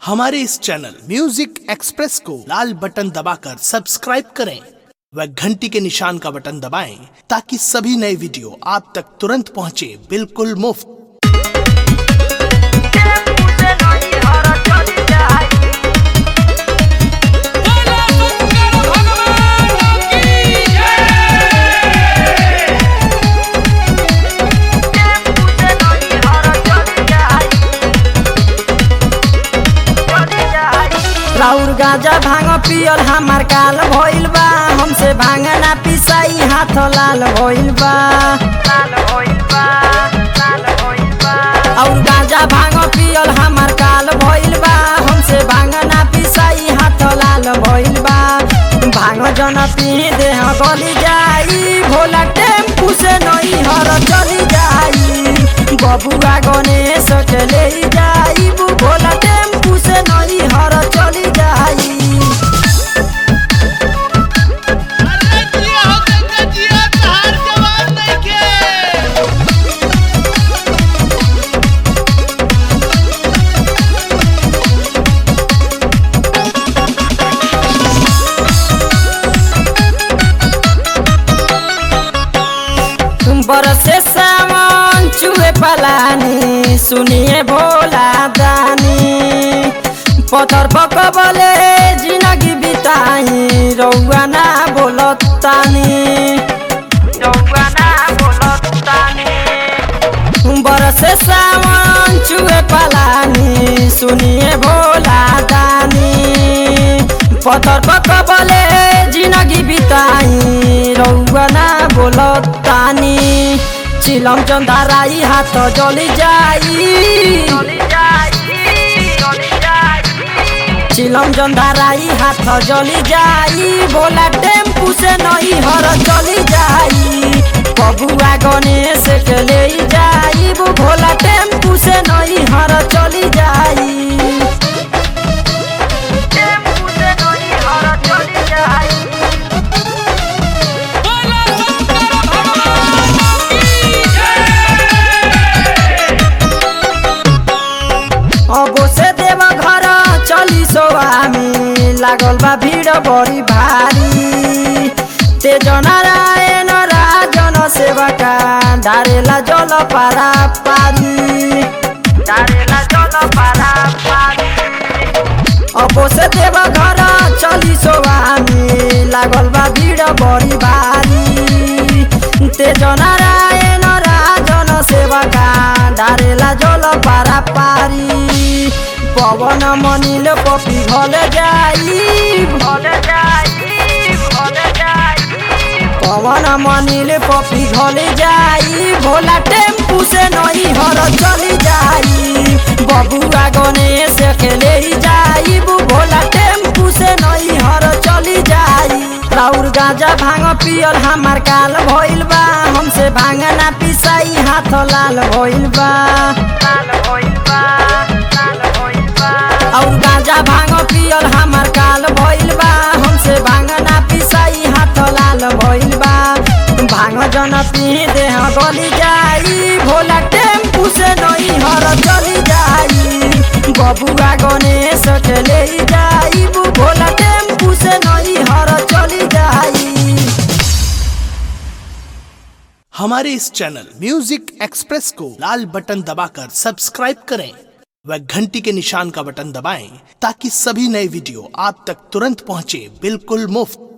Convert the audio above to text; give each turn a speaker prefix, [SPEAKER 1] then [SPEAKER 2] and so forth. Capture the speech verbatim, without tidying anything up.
[SPEAKER 1] हमारे इस channel music express को लाल button दबाकर सब्सक्राइब करें व घंटी के निशान का बटन दबाएं ताकि सभी नए वीडियो आप तक तुरंत पहुंचे बिल्कुल मुफ्त।
[SPEAKER 2] राउर गाजा भांग पियल हमार काल भइल बा, हमसे भांग ना पिसाई हाथ लाल भइल बा लाल भइल बा लाल भइल बा। और गाजा भांग पियल हमार काल भइल बा, हमसे भांग ना पिसाई हाथ लाल भइल बा। भांग जन पी देह गली जाई, भोला टेम्पू से नहीं हर चली जाई। बबुआ गणेश के ले जाई, भोला टेम्पू से नहीं हर चली जाई। बरसे सावन चुए पलानी, सुनिए भोला दानी। पत्थर पकबले जिंदगी बिताई, रउआ ना बोलतानी रउआ ना बोलतानी। बरसे सावन चुए पलानी, सुनिए भोला दानी। पत्थर पकबले जिंदगी बिताई, रउआ ना बोलतानी। चिलम चंदाराई हाथ जली जाई, चिलम चंदाराई हाथ जली जाई। भोला टेम्पू से नहीं हर चली जाई। बबुआ गणेश के ले जाई, भोला टेम्पू से नहीं हर चली जाई। टेम्पू से नहीं हर चली जाई। अबो से देव घर चली सोआमी, लागल बा भीड़ बड़ी भारी। तेज नारायण राजन सेवका, डारेला जल पारा पारी डारेला जल पारा पारी। अबो से देव घर चली सोआमी, लागल बा भीड़ बड़ी भारी। तेज नारायण राजन सेवका, डारेला जल पारा पारी। पवन मनिल पपी भल जाई भल जाई भल जाई। पवन मनिल पपी भल जाई, भोला टेम्पू से नहीं हर चली जाई। बबुआ गणेश के ले जाई, भोला टेम्पू से नहीं हर चली जाई। राउर गाजा भांग पियल हमार काल भइल बा, हमसे भांग ना पिसाई हाथ लाल भइल बा लाल भइल बा लाल भइल बा। और गाजा भांग पियल हमार काल भइल बा, हमसे भांग ना पिसाई हाथ लाल भइल बा। भांग जन पी देह गली जाई, भोला टेम्पू से नहीं हर चली जाई। बबुआ गणेश के ले जाई, भोला टेम्पू से नहीं हर चली जाई।
[SPEAKER 1] हमारे इस चैनल म्यूजिक एक्सप्रेस को लाल बटन दबाकर सब्सक्राइब करें व घंटी के निशान का बटन दबाएं ताकि सभी नए वीडियो आप तक तुरंत पहुंचे बिल्कुल मुफ्त।